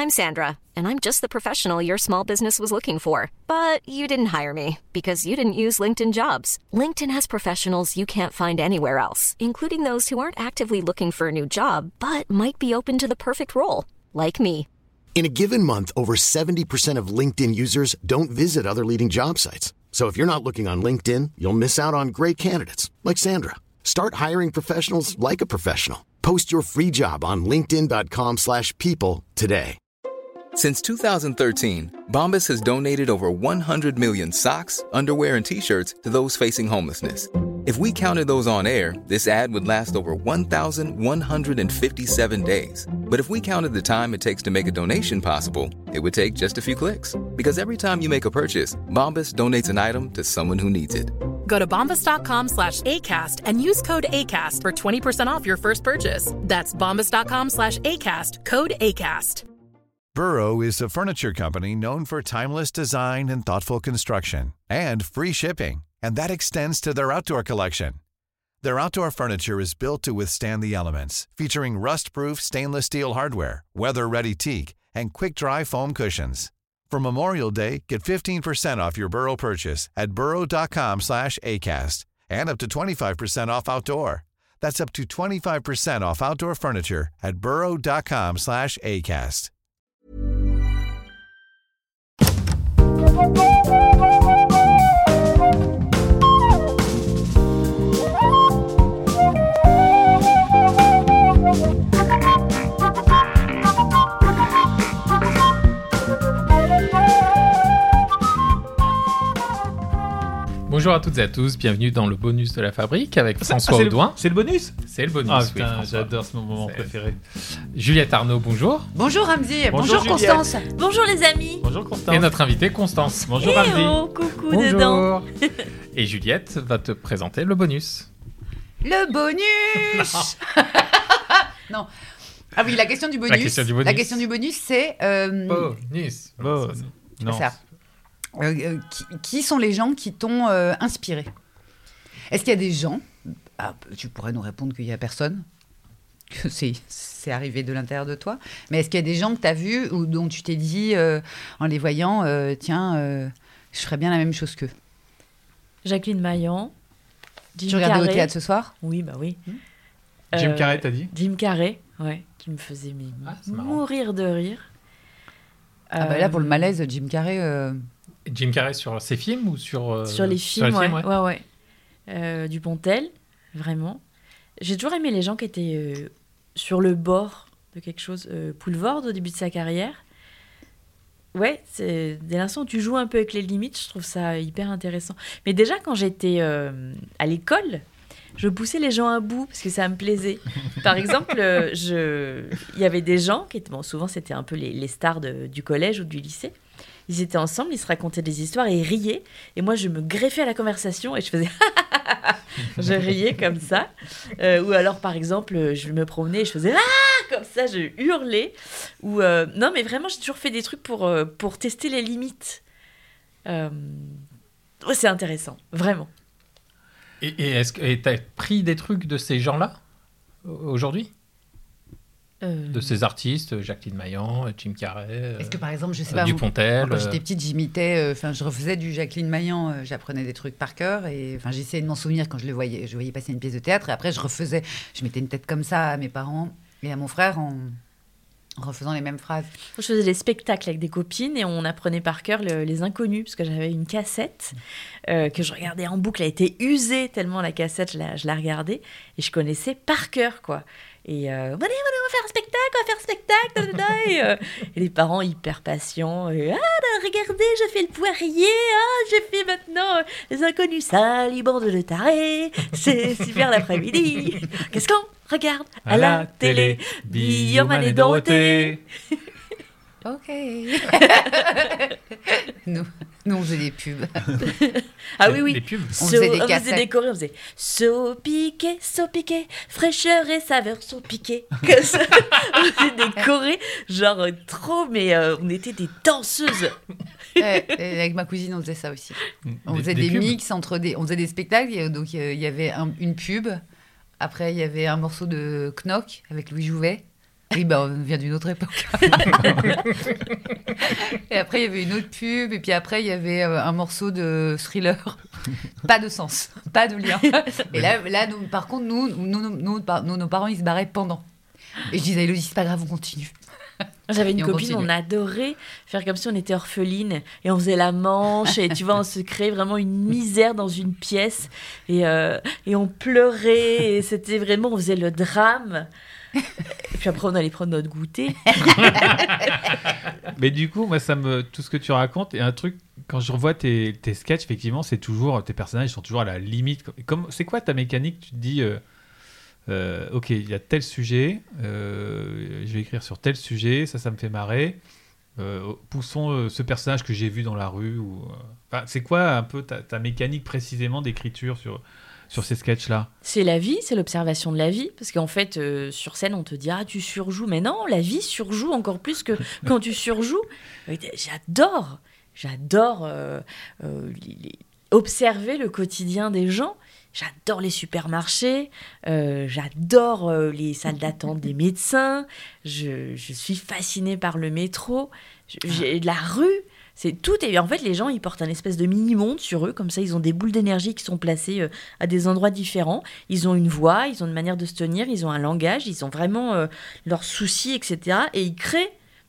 I'm Sandra, and I'm just the professional your small business was looking for. But you didn't hire me because you didn't use LinkedIn Jobs. LinkedIn has professionals you can't find anywhere else, including those who aren't actively looking for a new job, but might be open to the perfect role, like me. In a given month, over 70% of LinkedIn users don't visit other leading job sites. So if you're not looking on LinkedIn, you'll miss out on great candidates like Sandra. Start hiring professionals like a professional. Post your free job on linkedin.com/people today. Since 2013, Bombas has donated over 100 million socks, underwear, and T-shirts to those facing homelessness. If we counted those on air, this ad would last over 1,157 days. But if we counted the time it takes to make a donation possible, it would take just a few clicks. Because every time you make a purchase, Bombas donates an item to someone who needs it. Go to bombas.com/ACAST and use code ACAST for 20% off your first purchase. That's bombas.com/ACAST, code ACAST. Burrow is a furniture company known for timeless design and thoughtful construction, and free shipping, and that extends to their outdoor collection. Their outdoor furniture is built to withstand the elements, featuring rust-proof stainless steel hardware, weather-ready teak, and quick-dry foam cushions. For Memorial Day, get 15% off your Burrow purchase at burrow.com/ACAST, and up to 25% off outdoor. That's up to 25% off outdoor furniture at burrow.com/ACAST. Bonjour à toutes et à tous, bienvenue dans le bonus de la fabrique avec François Audouin. C'est le bonus ? C'est le bonus. Ah oui, putain, François. j'adore ce moment préféré. Juliette Arnaud, bonjour. Bonjour Ramzi, bonjour Juliette. Constance. Bonjour les amis. Bonjour Constance. Et notre invitée Constance. Bonjour Eh Ramzi. oh, coucou dedans. Et Juliette va te présenter le bonus. Le bonus. Non. Ah oui, la question du bonus. La question du bonus. La question du bonus, c'est Bonus. Bon, non. ça. Qui sont les gens qui t'ont inspiré ? Est-ce qu'il y a des gens, tu pourrais nous répondre qu'il n'y a personne, que c'est arrivé de l'intérieur de toi, mais est-ce qu'il y a des gens que tu as vus ou dont tu t'es dit, en les voyant, je ferais bien la même chose qu'eux ? Jacqueline Maillan. Tu regardais au théâtre ce soir ? Oui, bah oui. Jim Carrey, t'as dit ? Jim Carrey, ouais, qui me faisait c'est marrant. mourir de rire. Ah bah là, pour le malaise, Jim Carrey... Jim Carrey sur ses films ou sur les films, ouais. ouais. Dupontel, vraiment. J'ai toujours aimé les gens qui étaient sur le bord de quelque chose. Poulvord, au début de sa carrière. Ouais, c'est dès l'instant où tu joues un peu avec les limites, je trouve ça hyper intéressant. Mais déjà, quand j'étais à l'école, je poussais les gens à bout parce que ça me plaisait. Par exemple, il y avait des gens qui étaient... Bon, souvent, c'était un peu les stars du collège ou du lycée. Ils étaient ensemble, ils se racontaient des histoires et ils riaient. Et moi, je me greffais à la conversation et je faisais... je riais comme ça. Ou alors, par exemple, je me promenais et je faisais... Comme ça, je hurlais. Ou, non, mais vraiment, j'ai toujours fait des trucs pour tester les limites. C'est intéressant, vraiment. Et est-ce que t'as pris des trucs de ces gens-là aujourd'hui ? De ces artistes, Jacqueline Maillan, Jim Carrey, Est-ce que par exemple, je sais pas, Dupontel. quand j'étais petite, j'imitais, je refaisais du Jacqueline Maillan, j'apprenais des trucs par cœur et j'essayais de m'en souvenir quand je voyais passer une pièce de théâtre et après je mettais une tête comme ça à mes parents et à mon frère en refaisant les mêmes phrases. Je faisais des spectacles avec des copines et on apprenait par cœur les inconnus parce que j'avais une cassette que je regardais en boucle. Elle était usée tellement la cassette, je la regardais et je connaissais par cœur, quoi. Et venez, on va faire un spectacle, et les parents hyper patients. Regardez, je fais le poirier, je fais maintenant les inconnus, sales, bande de tarés, c'est super l'après-midi. Qu'est-ce qu'on regarde à la télé? Bioman et Dorothée. Ok. nous, on faisait des pubs. Ah oui. Des pubs. On faisait des cassettes. On faisait des chorés, on faisait saut piqué, fraîcheur et saveur saut piqué. On faisait des chorés, genre trop, mais on était des danseuses. Avec ma cousine, on faisait ça aussi. On faisait des mix on faisait des spectacles, donc il y avait une pub. Après, il y avait un morceau de Knock avec Louis Jouvet. Oui, bah, on vient d'une autre époque. Et après, il y avait une autre pub. Et puis après, il y avait un morceau de Thriller. Pas de sens, pas de lien. Et là nous, par contre, nos parents, ils se barraient pendant. Et je disais à Élodie, c'est pas grave, on continue. J'avais une Et on copine, continue. on adorait faire comme si on était orpheline et on faisait la manche et tu vois, on se créait vraiment une misère dans une pièce et on pleurait et c'était vraiment, on faisait le drame. Et puis après, on allait prendre notre goûter. Mais du coup, moi, tout ce que tu racontes, et un truc, quand je revois tes sketchs, effectivement, c'est toujours, tes personnages sont toujours à la limite. C'est quoi ta mécanique? Tu te dis, ok, il y a tel sujet, je vais écrire sur tel sujet, ça me fait marrer. Poussons ce personnage que j'ai vu dans la rue. Enfin, c'est quoi un peu ta mécanique précisément d'écriture sur ces sketchs-là? C'est la vie, c'est l'observation de la vie. Parce qu'en fait, sur scène, on te dit « Ah, tu surjoues ». Mais non, la vie surjoue encore plus que quand tu surjoues. J'adore observer le quotidien des gens. J'adore les supermarchés, j'adore les salles d'attente des médecins, je suis fascinée par le métro, la rue, c'est tout. Et en fait, les gens, ils portent un espèce de mini-monde sur eux, comme ça, ils ont des boules d'énergie qui sont placées à des endroits différents. Ils ont une voix, ils ont une manière de se tenir, ils ont un langage, ils ont vraiment leurs soucis, etc. Et ils créent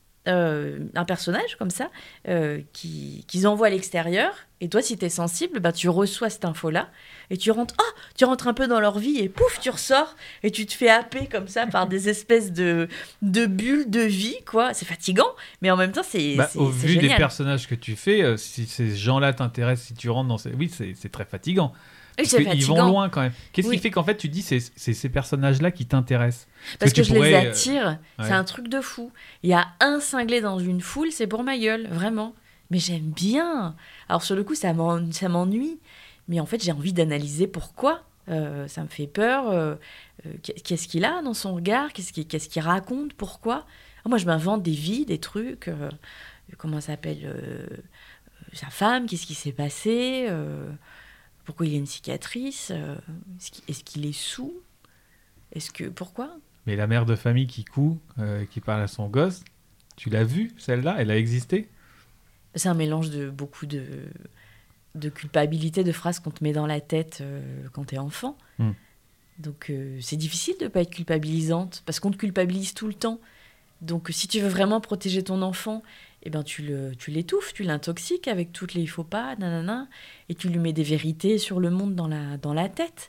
un personnage comme ça qu'ils envoient à l'extérieur. Et toi, si tu es sensible, bah, tu reçois cette info-là et tu rentres un peu dans leur vie et pouf, tu ressors et tu te fais happer comme ça par des espèces de bulles de vie, quoi. C'est fatigant, mais en même temps, c'est Au vu génial. des personnages que tu fais, si ces gens-là t'intéressent, si tu rentres dans oui, c'est très fatigant. Oui, Parce c'est qu'ils vont fatigant. loin quand même. Qu'est-ce Oui. qui fait qu'en fait tu dis c'est ces personnages-là qui t'intéressent? Parce que tu je les pourrais, attire, ouais. c'est un truc de fou. Il y a un cinglé dans une foule, c'est pour ma gueule, vraiment. Mais j'aime bien. Alors sur le coup, ça m'ennuie. Mais en fait, j'ai envie d'analyser pourquoi. Ça me fait peur. Qu'est-ce qu'il a dans son regard? Qu'est-ce qu'il raconte? Pourquoi? Moi, je m'invente des vies, des trucs. Comment ça s'appelle sa femme? Qu'est-ce qui s'est passé? Pourquoi il a une cicatrice? Est-ce qu'il est saoul? Pourquoi? Mais la mère de famille qui coud, qui parle à son gosse, tu l'as vue, celle-là? Elle a existé? C'est un mélange de beaucoup de culpabilité, de phrases qu'on te met dans la tête quand t'es enfant. Donc c'est difficile de pas être culpabilisante, parce qu'on te culpabilise tout le temps. Donc si tu veux vraiment protéger ton enfant, eh ben, tu l'étouffes, tu l'intoxiques avec toutes les il faut pas, nanana, et tu lui mets des vérités sur le monde dans la tête.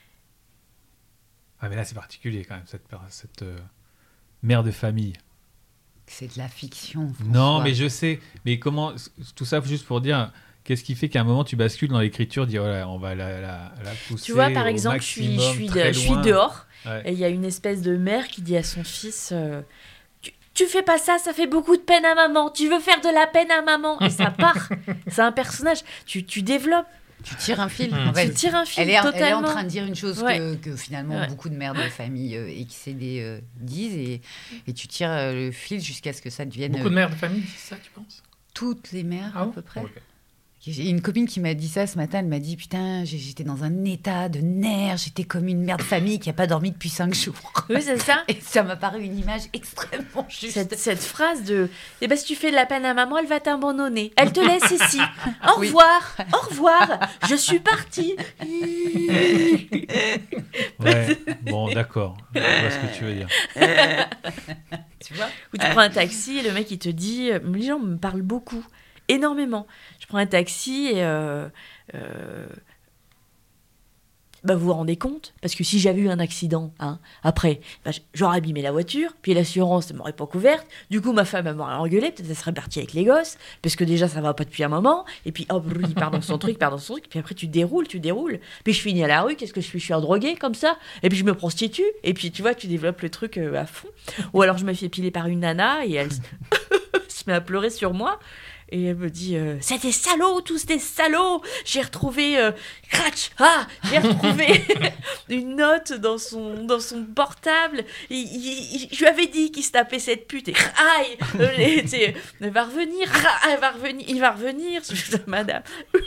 Ah mais là c'est particulier quand même, cette mère de famille. C'est de la fiction, François. Non, mais je sais. Mais comment... Tout ça juste pour dire... Qu'est-ce qui fait qu'à un moment, tu bascules dans l'écriture, dire, voilà, on va la pousser. Tu vois, par au exemple, maximum, je suis loin. dehors, Ouais. et il y a une espèce de mère qui dit à son fils tu fais pas ça, ça fait beaucoup de peine à maman. Tu veux faire de la peine à maman. Et ça part. C'est un personnage. Tu développes. Tu tires un fil. Tu tires un fil, elle est totalement. en train de dire une chose Ouais. que finalement Ouais. beaucoup de mères de famille excédées disent, et tu tires le fil jusqu'à ce que ça devienne... Beaucoup de mères de famille disent ça, tu penses? Toutes les mères, Ah à bon? peu près. Ok. J'ai une copine qui m'a dit ça ce matin. Elle m'a dit, putain, j'étais dans un état de nerfs. J'étais comme une mère de famille qui n'a pas dormi depuis 5 jours. Oui, c'est ça. Et ça m'a paru une image extrêmement juste. Cette phrase de eh ben, si tu fais de la peine à maman, elle va t'abandonner. Elle te laisse ici. Au Oui. revoir. Au revoir. Je suis partie. Ouais, bon, d'accord. Je vois ce que tu veux dire. Tu vois? Ou tu prends un taxi et le mec il te dit les gens me parlent beaucoup, énormément. Je prends un taxi et bah vous vous rendez compte? Parce que si j'avais eu un accident, après, bah, j'aurais abîmé la voiture, puis l'assurance ne m'aurait pas couverte, du coup ma femme elle m'aurait engueulé, peut-être elle serait partie avec les gosses, parce que déjà ça va pas depuis un moment, et puis hop, il part dans son truc, puis après tu déroules, puis je finis à la rue, qu'est-ce que je suis un drogué comme ça, et puis je me prostitue, et puis tu vois, tu développes le truc à fond, ou alors je me fais piler par une nana, et elle se met à pleurer sur moi, et elle me dit c'est des salauds, tous des salauds. J'ai retrouvé j'ai retrouvé une note dans son portable. Je lui avais dit qu'il se tapait cette pute. Et elle va revenir. Il va revenir. Madame.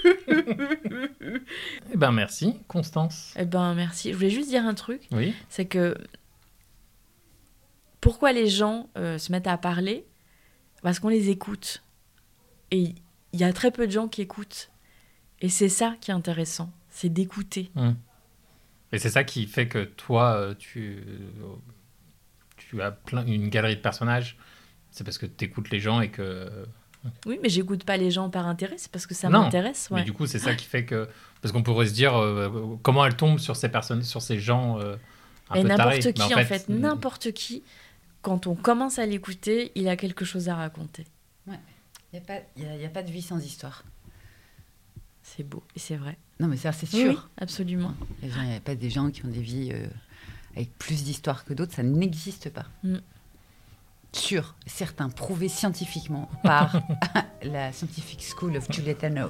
Eh ben merci, Constance. Eh ben merci. Je voulais juste dire un truc. Oui. C'est que pourquoi les gens se mettent à parler ? Parce qu'on les écoute. Et il y a très peu de gens qui écoutent. Et c'est ça qui est intéressant, c'est d'écouter. Et c'est ça qui fait que toi, tu as une galerie de personnages. C'est parce que tu écoutes les gens et que... Oui, mais j'écoute pas les gens par intérêt, c'est parce que ça m'intéresse. Mais du coup, c'est ça qui fait que... Parce qu'on pourrait se dire, comment elle tombe sur ces personnes, sur ces gens un peu tarés. N'importe qui, en fait, n'importe qui, quand on commence à l'écouter, il a quelque chose à raconter. Ouais. Il n'y a pas de vie sans histoire. C'est beau et c'est vrai. Non, mais ça, c'est sûr. Oui, absolument. Il n'y a pas des gens qui ont des vies avec plus d'histoire que d'autres, ça n'existe pas. Sûr, certains, prouvés scientifiquement par la Scientific School of Giulietano.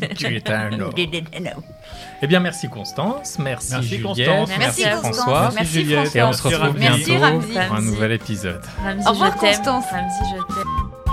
Eh bien, merci Constance, merci Juliette, Constance. merci Constance. François. Merci Juliette. François. Et on se retrouve Merci, bientôt Ramzi. pour un nouvel épisode. Ramzi, Au revoir, je t'aime. Constance. Ramzi, je t'aime.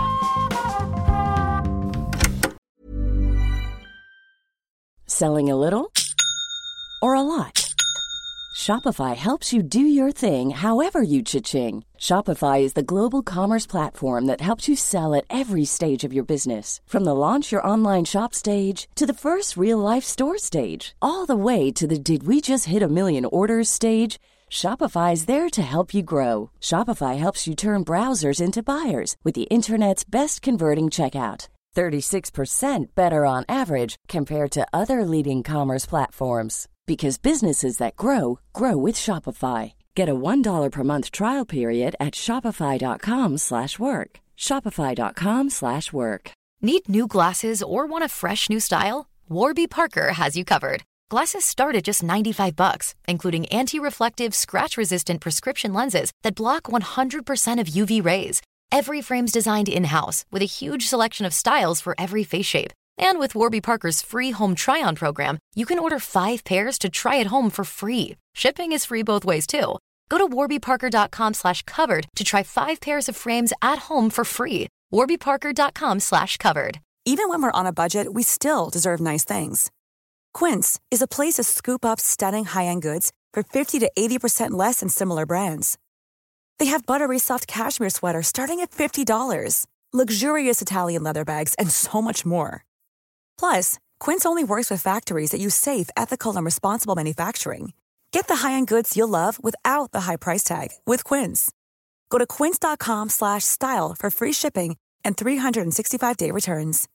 Selling a little or a lot? Shopify helps you do your thing however you cha-ching. Shopify is the global commerce platform that helps you sell at every stage of your business. From the launch your online shop stage to the first real-life store stage, all the way to the did we just hit a million orders stage. Shopify is there to help you grow. Shopify helps you turn browsers into buyers with the internet's best converting checkout. 36% better on average compared to other leading commerce platforms. Because businesses that grow, grow with Shopify. Get a $1 per month trial period at shopify.com/work. Shopify.com/work. Need new glasses or want a fresh new style? Warby Parker has you covered. Glasses start at just $95, including anti-reflective, scratch-resistant prescription lenses that block 100% of UV rays. Every frame's designed in-house with a huge selection of styles for every face shape. And with Warby Parker's free home try-on program, you can order 5 pairs to try at home for free. Shipping is free both ways, too. Go to warbyparker.com/covered to try 5 pairs of frames at home for free. warbyparker.com/covered. Even when we're on a budget, we still deserve nice things. Quince is a place to scoop up stunning high-end goods for 50 to 80% less than similar brands. They have buttery soft cashmere sweaters starting at $50, luxurious Italian leather bags, and so much more. Plus, Quince only works with factories that use safe, ethical, and responsible manufacturing. Get the high-end goods you'll love without the high price tag with Quince. Go to quince.com/style for free shipping and 365-day returns.